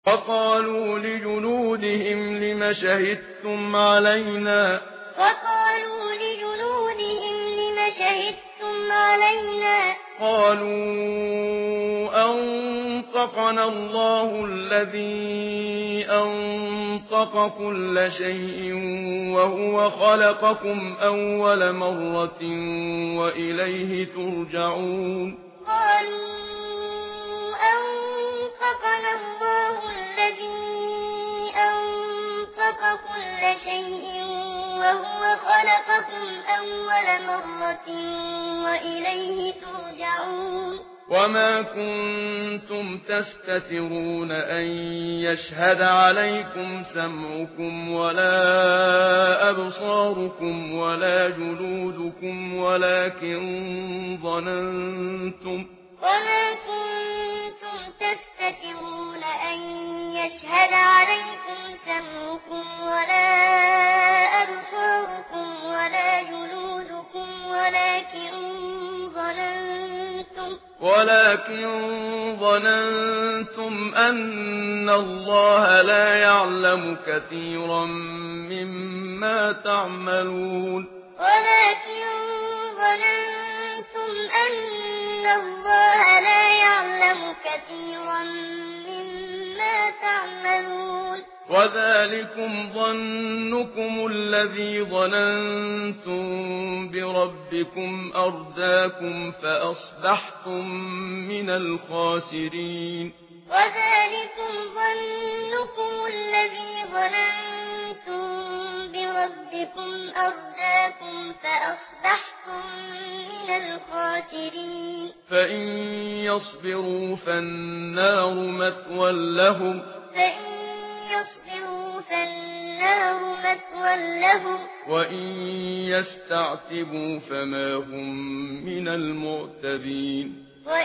وقالوا لجلودهم لم شهدتم علينا قالوا أنطقنا الله الذي أنطق كل شيء وهو خلقكم أول مرة وإليه ترجعون قالوا أنطقنا الله الذي أنطق كل شيء وهو خلقكم أول مرة وإليه ترجعون وما كنتم تستترون أن يشهد عليكم سمعكم ولا أبصاركم ولا جلودكم ولكن ظننتم يشهد عليكم سمعكم ولا أبصاركم ولا جلودكم ولكن ظننتم أن الله لا يعلم كثيرا مما تعملون وذلكم ظنكم الذي ظننتم بربكم أرداكم فأصبحتم من الخاسرين فإن يصبروا فالنار مثوى لهم وإن يستعتبوا فما هم من المعتبين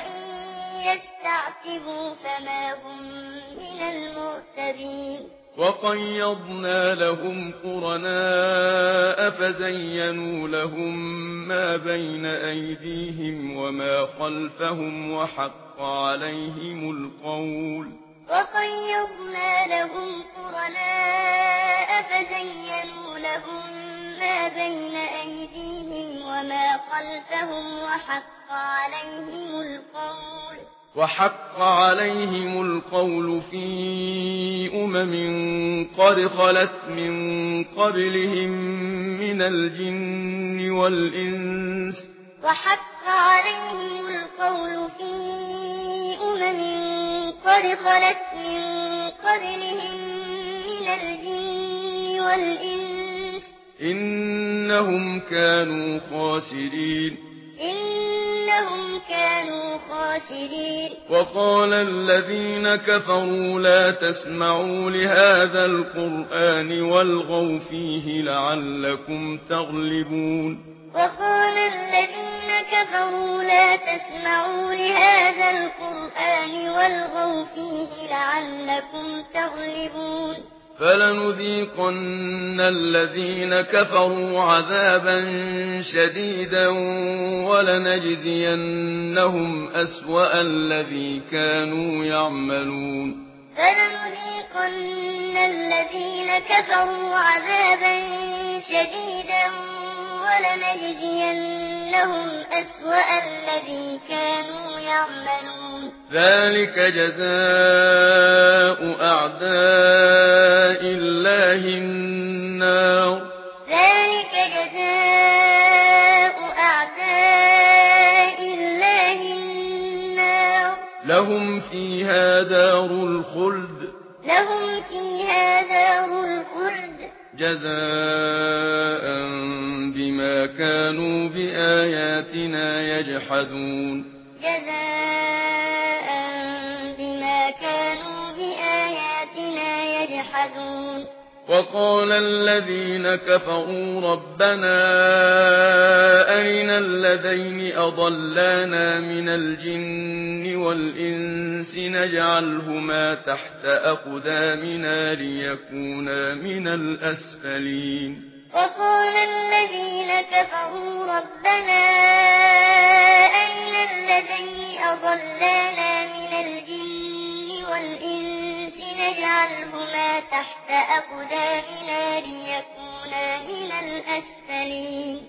وقيضنا لهم قرناء فزينوا لهم ما بين أيديهم وما خلفهم وحق عليهم القول في قد خلت من قبلهم من الجن والإنس إنهم كانوا خاسرين وقال الذين كفروا لا تسمعوا لهذا القرآن والغوا فيه لعلكم تغلبون فلنذيقن الذين كفروا عذابا شديدا ولنجزينهم أسوأ الذي كانوا يعملون ذلك جزاء أعداء الله النار لهم فيها دار الخلد جزاء بما كانوا بآياتنا يجحدون وقال الذين كفروا ربنا أرنا الذين أضلانا من الجن والإنس نجعلهما تحت أقدامنا ليكونا من الأسفلين وقال الذين كفروا ربنا أرنا الذين أضلانا من الجن والإنس ما تحت أقدامنا ليكونا من الأسفلين